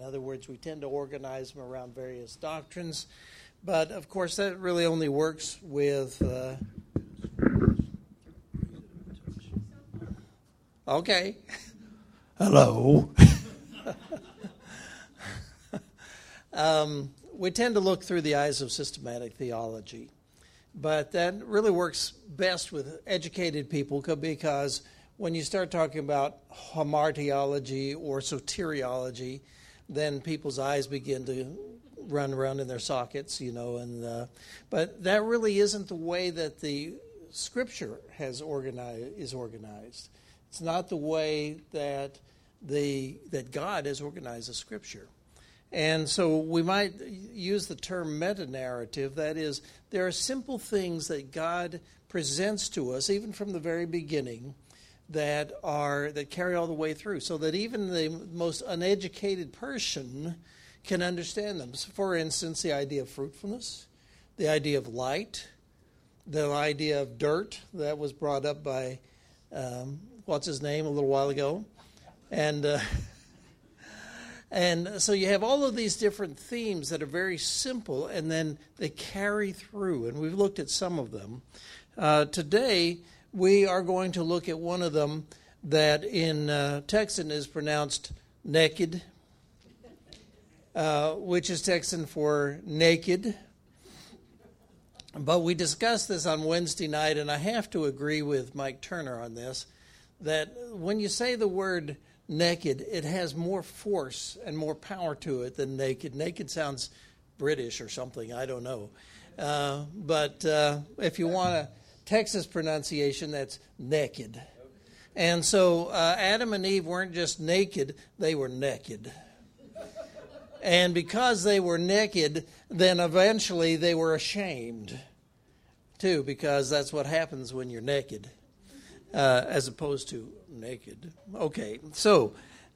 other words, we tend to organize them around various doctrines. But, of course, that really only works with... Okay. Hello. We tend to look through the eyes of systematic theology. But that really works best with educated people because when you start talking about hamartiology or soteriology, then people's eyes begin to run around in their sockets, but that really isn't the way that the Scripture is organized. It's not the way that God has organized the Scripture. And so we might use the term meta-narrative. That is, there are simple things that God presents to us, even from the very beginning, that carry all the way through, so that even the most uneducated person can understand them. So for instance, the idea of fruitfulness, the idea of light, the idea of dirt that was brought up by what's his name a little while ago, and so you have all of these different themes that are very simple, and then they carry through, and we've looked at some of them. Today, we are going to look at one of them that in Texan is pronounced naked, which is Texan for naked. But we discussed this on Wednesday night, and I have to agree with Mike Turner on this, that when you say the word naked, it has more force and more power to it than naked. Naked sounds British or something, I don't know. But if you want a Texas pronunciation, that's naked. And so Adam and Eve weren't just naked, they were naked. And because they were naked, then eventually they were ashamed, too, because that's what happens when you're naked, as opposed to naked. Okay, so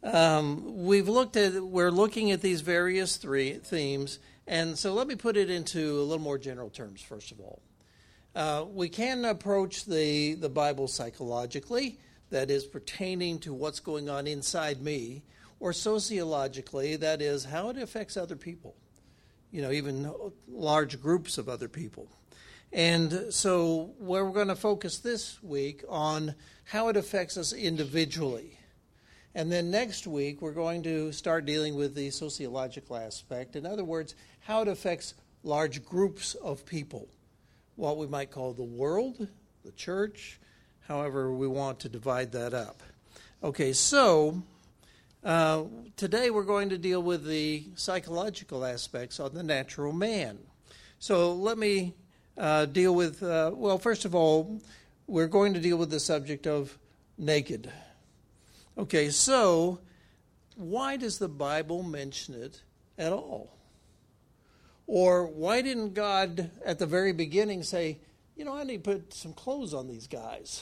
we're looking at these various three themes, and so let me put it into a little more general terms, first of all. We can approach the Bible psychologically, that is pertaining to what's going on inside me, or sociologically, that is how it affects other people, even large groups of other people. And so we're going to focus this week on how it affects us individually. And then next week, we're going to start dealing with the sociological aspect. In other words, how it affects large groups of people, what we might call the world, the church, however we want to divide that up. Okay, so today we're going to deal with the psychological aspects of the natural man. So let me deal with, first of all, we're going to deal with the subject of naked. Okay, so why does the Bible mention it at all? Or why didn't God at the very beginning say, I need to put some clothes on these guys?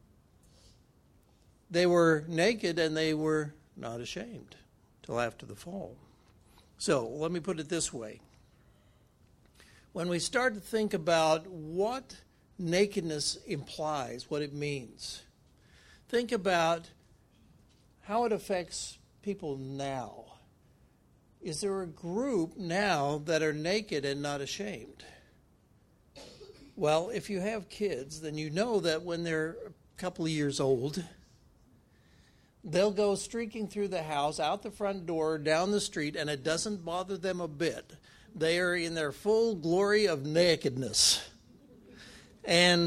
They were naked and they were not ashamed till after the fall. So let me put it this way. When we start to think about what nakedness implies, what it means, think about how it affects people now. Is there a group now that are naked and not ashamed? Well, if you have kids, then you know that when they're a couple of years old, they'll go streaking through the house, out the front door, down the street, and it doesn't bother them a bit. They are in their full glory of nakedness. And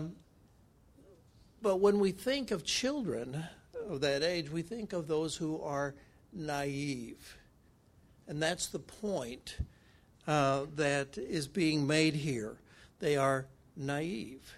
but when we think of children of that age, we think of those who are naive. And that's the point that is being made here. They are naive,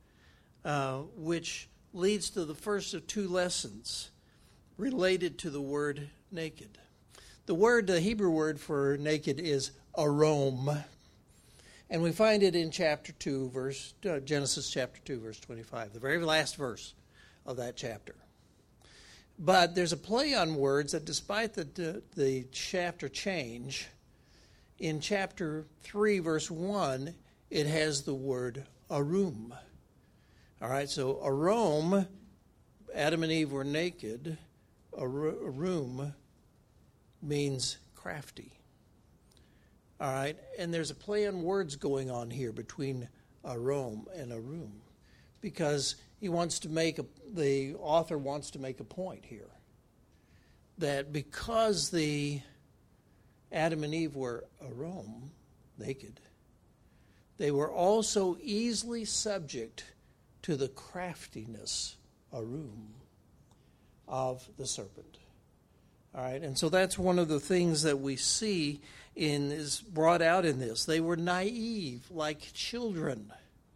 which leads to the first of two lessons related to the word naked. The Hebrew word for naked is arom. And we find it in Genesis chapter 2, verse 25, the very last verse of that chapter. But there's a play on words that despite the chapter change, in chapter 3, verse 1, it has the word arum. All right, so arom, Adam and Eve were naked. Arum, means crafty. All right, and there's a play on words going on here between arom and arum, because the author wants to make a point here, that because the Adam and Eve were arom, naked, they were also easily subject to the craftiness, arum, of the serpent. All right, and so that's one of the things that we see is brought out in this. They were naive, like children.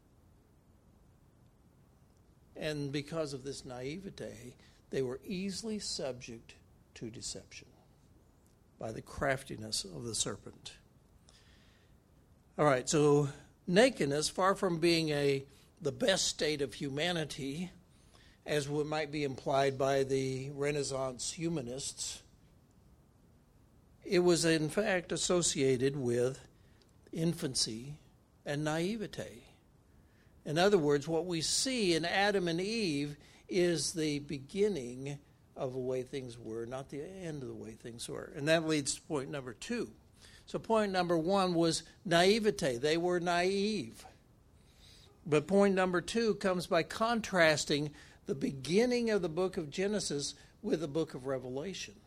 And because of this naivete, they were easily subject to deception by the craftiness of the serpent. All right, so nakedness, far from being the best state of humanity, as what might be implied by the Renaissance humanists, it was in fact associated with infancy and naivete. In other words, what we see in Adam and Eve is the beginning of the way things were, not the end of the way things were. And that leads to point number 2. So point number 1 was naivete. They were naive. But point number 2 comes by contrasting the beginning of the book of Genesis with the book of Revelation.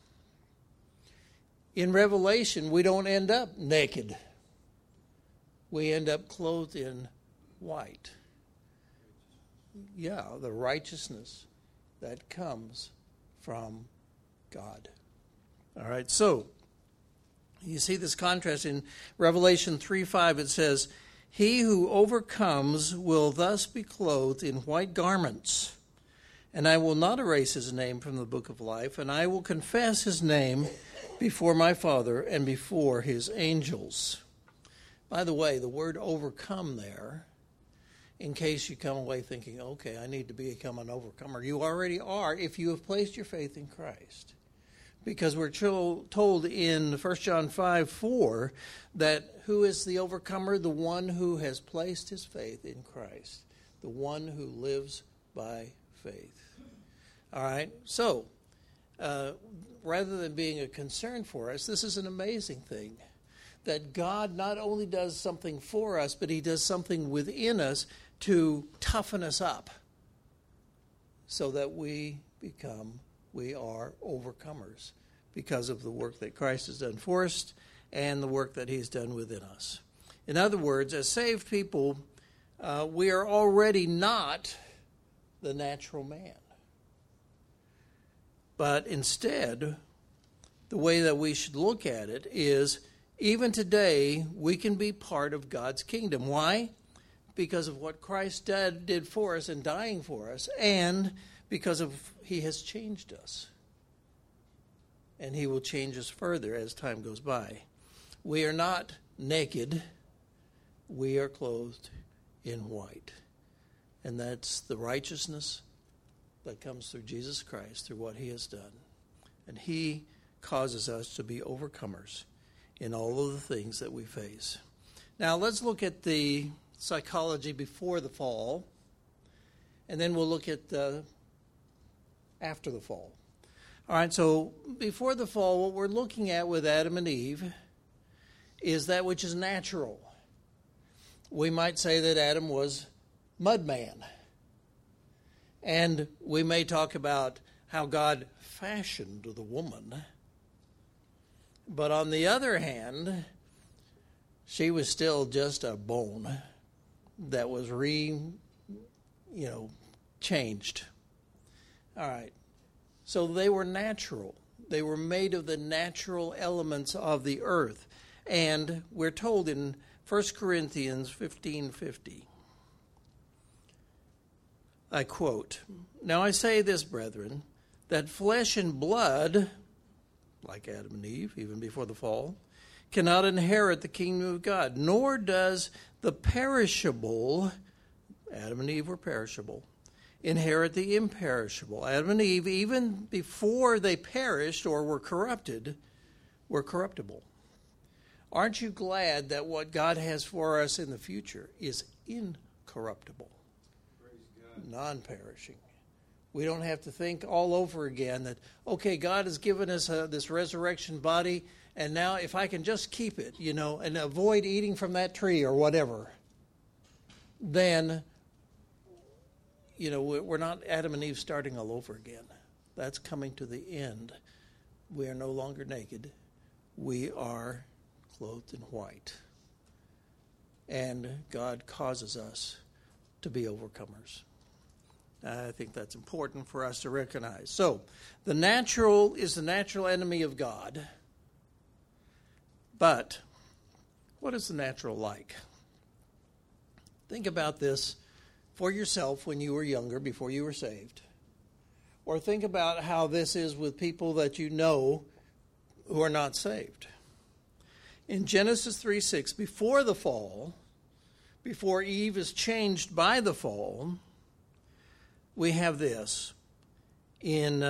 In Revelation, we don't end up naked. We end up clothed in white. Yeah, the righteousness that comes from God. All right, so you see this contrast in Revelation 3:5. It says, "He who overcomes will thus be clothed in white garments, and I will not erase his name from the book of life, and I will confess his name before my Father and before his angels." By the way, the word overcome there, in case you come away thinking, okay, I need to become an overcomer. You already are if you have placed your faith in Christ. Because we're told in 1 John 5:4 that who is the overcomer? The one who has placed his faith in Christ. The one who lives by faith. All right, so rather than being a concern for us, this is an amazing thing. That God not only does something for us, but he does something within us to toughen us up so that we are overcomers because of the work that Christ has done for us and the work that he's done within us. In other words, as saved people, we are already not the natural man. But instead, the way that we should look at it is, even today, we can be part of God's kingdom. Why? Because of what Christ did for us in dying for us, and because of he has changed us. And he will change us further as time goes by. We are not naked. We are clothed in white. And that's the righteousness that comes through Jesus Christ, through what he has done. And he causes us to be overcomers in all of the things that we face. Now let's look at the psychology before the fall, and then we'll look at after the fall. All right, so before the fall, what we're looking at with Adam and Eve is that which is natural. We might say that Adam was mud man. And we may talk about how God fashioned the woman. But on the other hand, she was still just a bone that was changed. All right. So they were natural. They were made of the natural elements of the earth. And we're told in 1 Corinthians 15:50, I quote, "Now I say this, brethren, that flesh and blood, like Adam and Eve, even before the fall, cannot inherit the kingdom of God, nor does the perishable," Adam and Eve were perishable, "inherit the imperishable." Adam and Eve, even before they perished or were corrupted, were corruptible. Aren't you glad that what God has for us in the future is incorruptible, non-perishing? We don't have to think all over again that, okay, God has given us this resurrection body, and now if I can just keep it, and avoid eating from that tree or whatever, then, we're not Adam and Eve starting all over again. That's coming to the end. We are no longer naked. We are clothed in white. And God causes us to be overcomers. I think that's important for us to recognize. So, the natural is the natural enemy of God. But, what is the natural like? Think about this for yourself when you were younger, before you were saved. Or think about how this is with people that you know who are not saved. In Genesis 3:6, before the fall, before Eve is changed by the fall, we have this in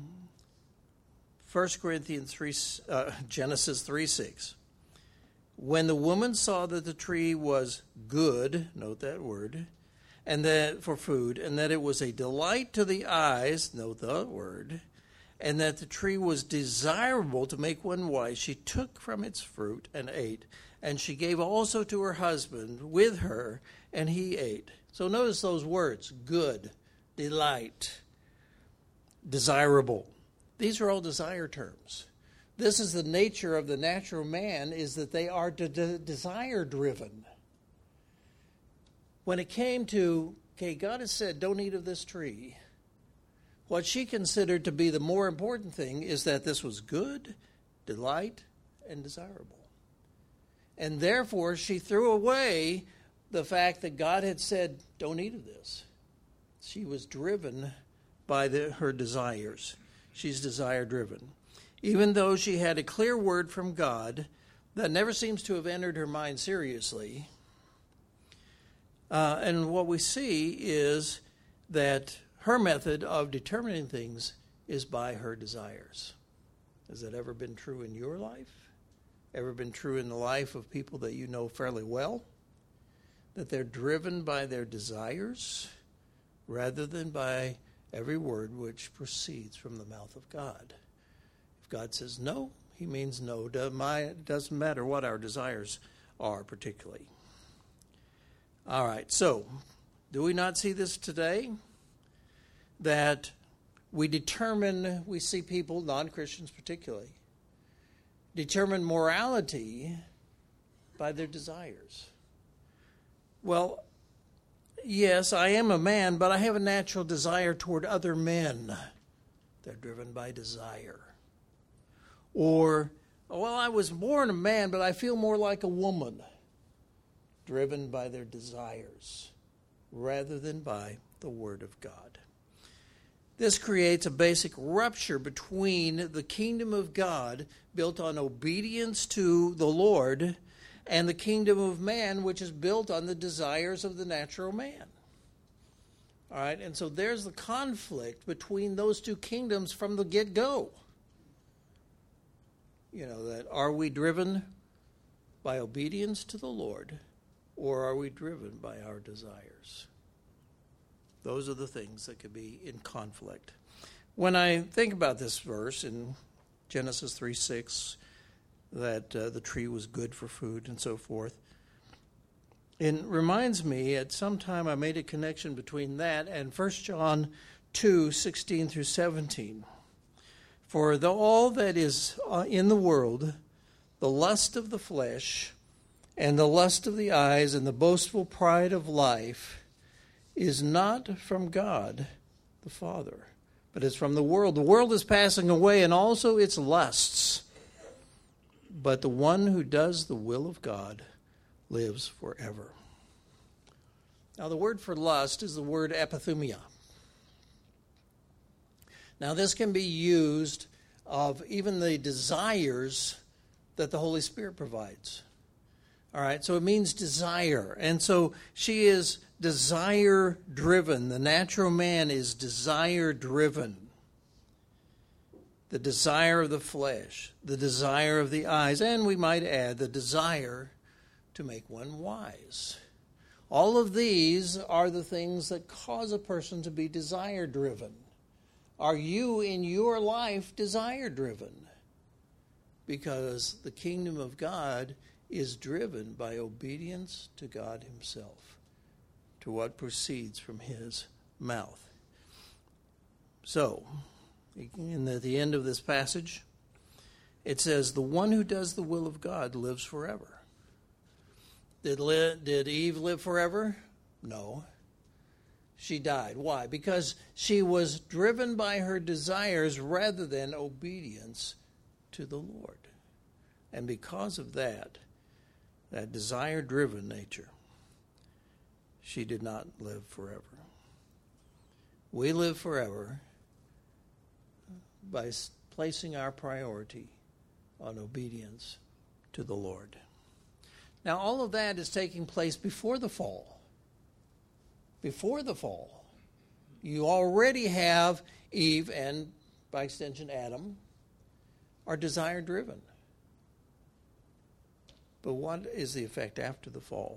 Genesis 3:6. When the woman saw that the tree was good, note that word, and that for food, and that it was a delight to the eyes, note the word, and that the tree was desirable to make one wise, she took from its fruit and ate. And she gave also to her husband with her, and he ate. So notice those words, good, delight, desirable. These are all desire terms. This is the nature of the natural man, is that they are desire-driven. When it came to, God has said, don't eat of this tree, what she considered to be the more important thing is that this was good, delight, and desirable. And therefore, she threw away the fact that God had said, don't eat of this. She was driven by her desires. She's desire-driven. Even though she had a clear word from God that never seems to have entered her mind seriously. And what we see is that her method of determining things is by her desires. Has that ever been true in your life? Ever been true in the life of people that you know fairly well? That they're driven by their desires rather than by every word which proceeds from the mouth of God. If God says no, he means no. It doesn't matter what our desires are particularly. All right, so do we not see this today? That we see people, non-Christians particularly, determine morality by their desires. Well, yes, I am a man, but I have a natural desire toward other men. They're driven by desire. Or, well, I was born a man, but I feel more like a woman. Driven by their desires rather than by the Word of God. This creates a basic rupture between the kingdom of God, built on obedience to the Lord, and the kingdom of man, which is built on the desires of the natural man. All right, and so there's the conflict between those two kingdoms from the get-go. That are we driven by obedience to the Lord, or are we driven by our desires? Those are the things that could be in conflict. When I think about this verse in Genesis 3:6, that the tree was good for food and so forth, it reminds me at some time I made a connection between that and 1 John 2:16 through 17. For though all that is in the world, the lust of the flesh and the lust of the eyes and the boastful pride of life, is not from God the Father, but it's from the world. The world is passing away and also its lusts. But the one who does the will of God lives forever. Now the word for lust is the word epithumia. Now this can be used of even the desires that the Holy Spirit provides. All right, so it means desire. And so she is desire-driven. The natural man is desire-driven. The desire of the flesh, the desire of the eyes, and we might add the desire to make one wise. All of these are the things that cause a person to be desire-driven. Are you in your life desire-driven? Because the kingdom of God is driven by obedience to God himself, to what proceeds from his mouth. So, at the end of this passage, it says, the one who does the will of God lives forever. Did Eve live forever? No. She died. Why? Because she was driven by her desires rather than obedience to the Lord. And because of that desire-driven nature, she did not live forever. We live forever by placing our priority on obedience to the Lord. Now, all of that is taking place before the fall. Before the fall. You already have Eve and, by extension, Adam, are desire-driven. But what is the effect after the fall?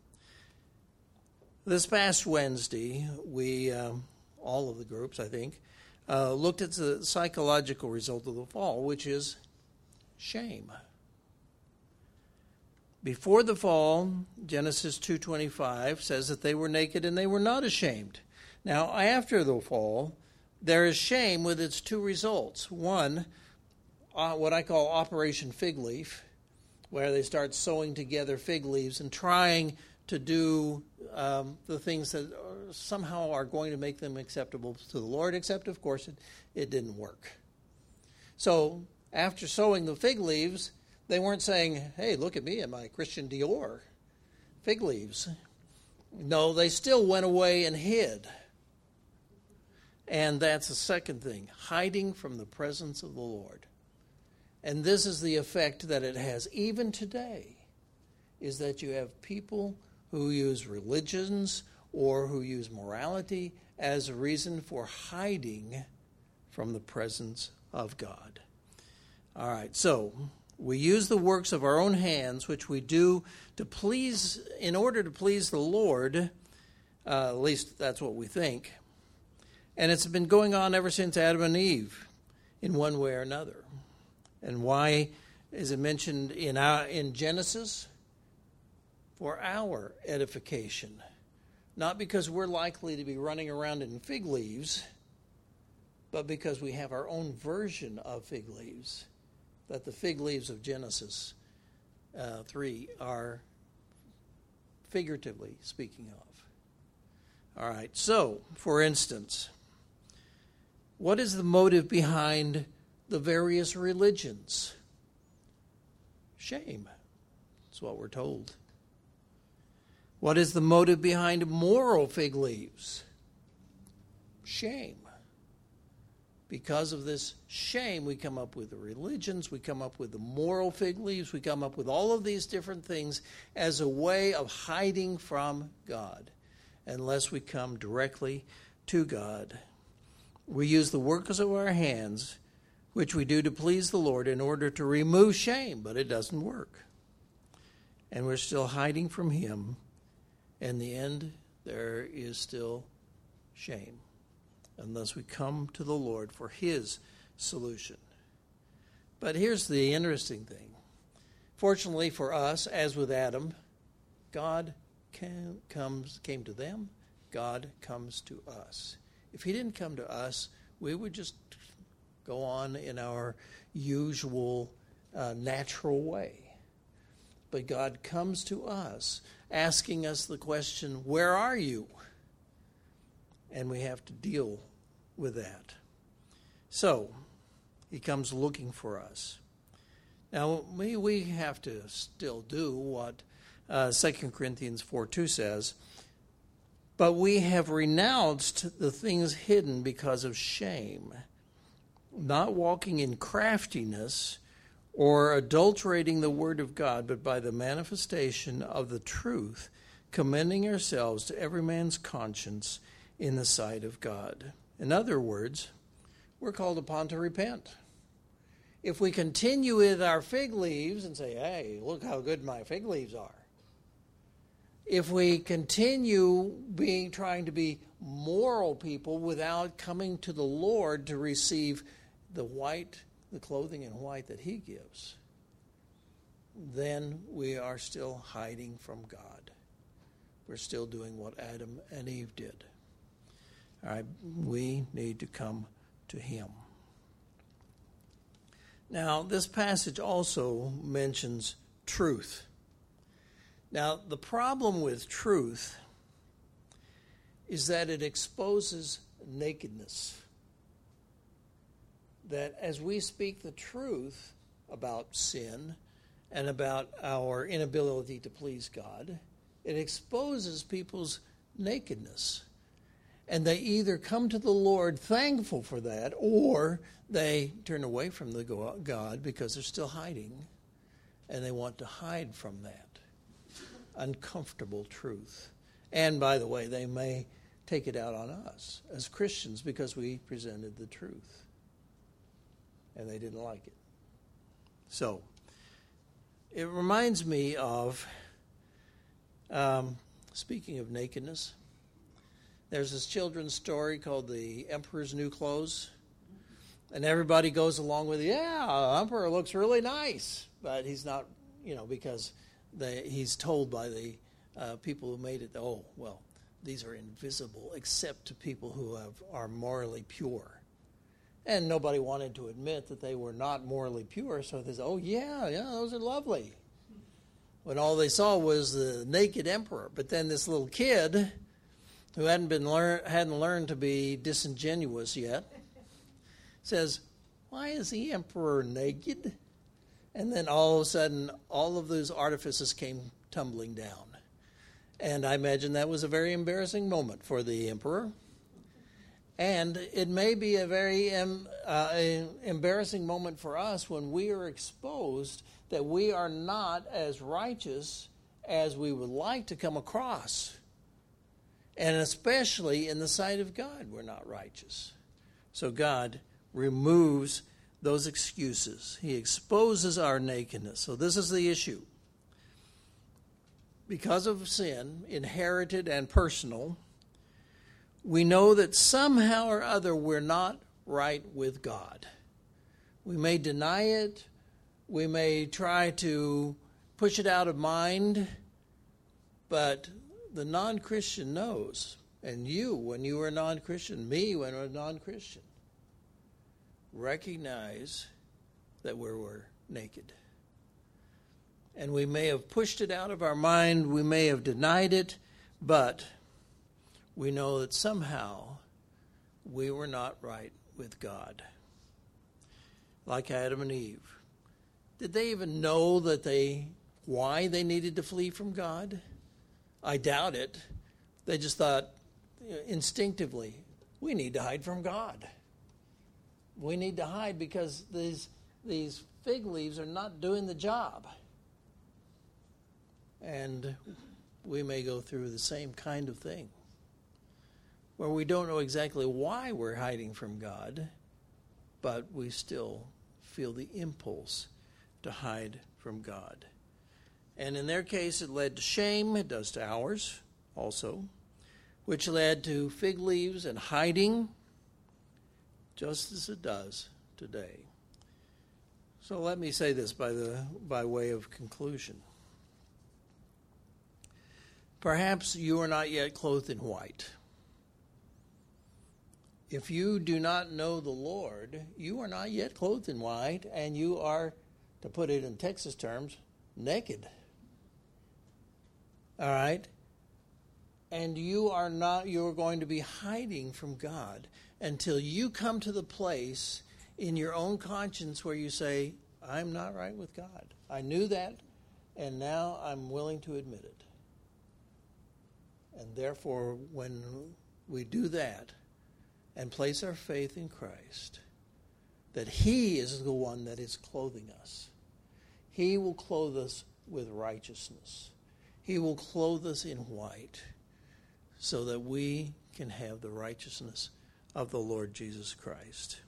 This past Wednesday, we, all of the groups, I think, looked at the psychological result of the fall, which is shame. Before the fall, Genesis 2:25 says that they were naked and they were not ashamed. Now, after the fall, there is shame with its two results. One, what I call Operation Fig Leaf, where they start sewing together fig leaves and trying to do the things that somehow are going to make them acceptable to the Lord, except, of course, it didn't work. So, after sewing the fig leaves, they weren't saying, hey, look at me in my Christian Dior fig leaves. No, they still went away and hid. And that's the second thing, hiding from the presence of the Lord. And this is the effect that it has even today, is that you have people who use religions or who use morality as a reason for hiding from the presence of God. All right, so we use the works of our own hands, which we do to please, in order to please the Lord, at least that's what we think. And it's been going on ever since Adam and Eve, in one way or another. And why is it mentioned in Genesis? For our edification. Not because we're likely to be running around in fig leaves, but because we have our own version of fig leaves. That the fig leaves of Genesis 3 are figuratively speaking of. All right, so, for instance, what is the motive behind the various religions? Shame. That's what we're told. What is the motive behind moral fig leaves? Shame. Because of this shame, we come up with the religions, we come up with the moral fig leaves, we come up with all of these different things as a way of hiding from God, unless we come directly to God. We use the works of our hands, which we do to please the Lord, in order to remove shame, but it doesn't work. And we're still hiding from Him. In the end, there is still shame, unless we come to the Lord for His solution. But here's the interesting thing. Fortunately for us, as with Adam, God came to them, God comes to us. If He didn't come to us, we would just go on in our usual natural way. But God comes to us, asking us the question, where are you? And we have to deal with that. So, He comes looking for us. Now, we have to still do what 2 Corinthians 4:2 says, but we have renounced the things hidden because of shame, not walking in craftiness or adulterating the word of God, but by the manifestation of the truth, commending ourselves to every man's conscience in the sight of God. In other words, we're called upon to repent. If we continue with our fig leaves and say, hey, look how good my fig leaves are. If we continue trying to be moral people without coming to the Lord to receive the clothing in white that he gives, then we are still hiding from God. We're still doing what Adam and Eve did. All right, we need to come to him. Now, this passage also mentions truth. Now, the problem with truth is that it exposes nakedness. That as we speak the truth about sin and about our inability to please God, it exposes people's nakedness. And they either come to the Lord thankful for that, or they turn away from the God because they're still hiding, and they want to hide from that uncomfortable truth. And by the way, they may take it out on us as Christians because we presented the truth, and they didn't like it. So, it reminds me of, speaking of nakedness, there's this children's story called The Emperor's New Clothes. And everybody goes along with, yeah, Emperor looks really nice. But he's not, because he's told by the people who made it, oh, well, these are invisible except to people who are morally pure. And nobody wanted to admit that they were not morally pure, so they said, oh, yeah, those are lovely. When all they saw was the naked emperor. But then this little kid, who hadn't learned to be disingenuous yet, says, why is the emperor naked? And then all of a sudden, all of those artifices came tumbling down. And I imagine that was a very embarrassing moment for the emperor. And it may be a very embarrassing moment for us when we are exposed that we are not as righteous as we would like to come across. And especially in the sight of God, we're not righteous. So God removes those excuses. He exposes our nakedness. So this is the issue. Because of sin, inherited and personal, we know that somehow or other we're not right with God. We may deny it. We may try to push it out of mind. But the non-Christian knows. And you, when you were a non-Christian, me, when I was a non-Christian, recognize that we were naked. And we may have pushed it out of our mind. We may have denied it. But we know that somehow we were not right with God. Like Adam and Eve. Did they even know why they needed to flee from God? I doubt it. They just thought instinctively, we need to hide from God. We need to hide because these fig leaves are not doing the job. And we may go through the same kind of thing, where we don't know exactly why we're hiding from God, but we still feel the impulse to hide from God. And in their case, it led to shame. It does to ours also, which led to fig leaves and hiding, just as it does today. So let me say this by way of conclusion. Perhaps you are not yet clothed in white. If you do not know the Lord, you are not yet clothed in white, and you are, to put it in Texas terms, naked. All right? And you are going to be hiding from God until you come to the place in your own conscience where you say, I'm not right with God. I knew that, and now I'm willing to admit it. And therefore, when we do that and place our faith in Christ, that He is the one that is clothing us. He will clothe us with righteousness. He will clothe us in white so that we can have the righteousness of the Lord Jesus Christ.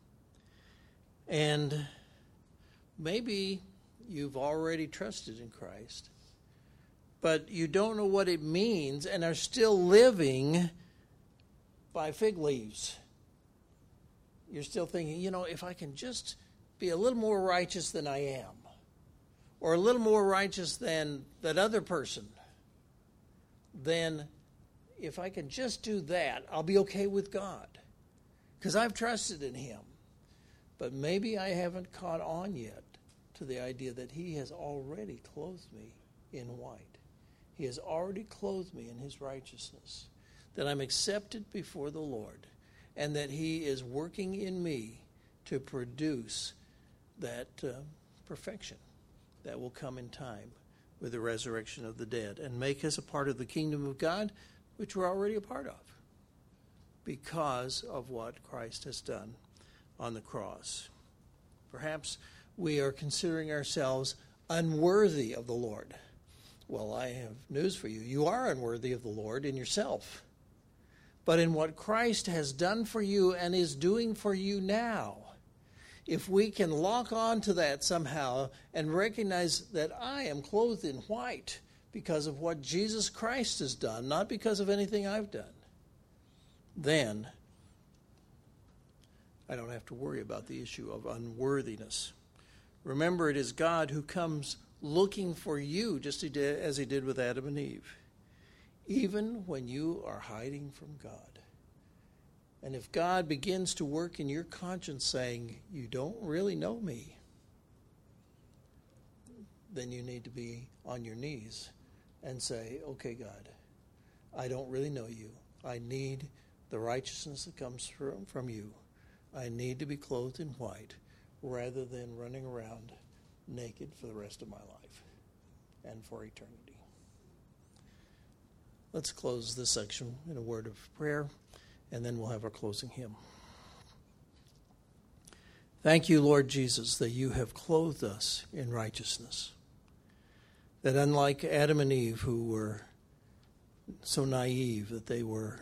And maybe you've already trusted in Christ, but you don't know what it means and are still living by fig leaves. You're still thinking, if I can just be a little more righteous than I am, or a little more righteous than that other person, then if I can just do that, I'll be okay with God, because I've trusted in Him. But maybe I haven't caught on yet to the idea that He has already clothed me in white. He has already clothed me in His righteousness, that I'm accepted before the Lord, and that He is working in me to produce that perfection that will come in time with the resurrection of the dead and make us a part of the kingdom of God, which we're already a part of because of what Christ has done on the cross. Perhaps we are considering ourselves unworthy of the Lord. Well, I have news for you. You are unworthy of the Lord in yourself. But in what Christ has done for you and is doing for you now, if we can lock on to that somehow and recognize that I am clothed in white because of what Jesus Christ has done, not because of anything I've done, then I don't have to worry about the issue of unworthiness. Remember, it is God who comes looking for you, just as He did with Adam and Eve, even when you are hiding from God. And if God begins to work in your conscience saying, you don't really know me, then you need to be on your knees and say, okay, God, I don't really know you. I need the righteousness that comes from you. I need to be clothed in white rather than running around naked for the rest of my life and for eternity. Let's close this section in a word of prayer, and then we'll have our closing hymn. Thank you, Lord Jesus, that you have clothed us in righteousness. That unlike Adam and Eve, who were so naive that they were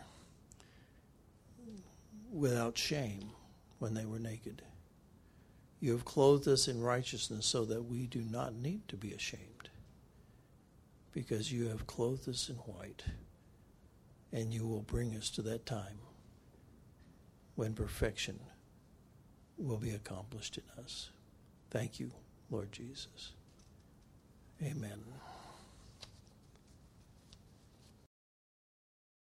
without shame when they were naked, you have clothed us in righteousness so that we do not need to be ashamed, because you have clothed us in white, and you will bring us to that time when perfection will be accomplished in us. Thank you, Lord Jesus. Amen.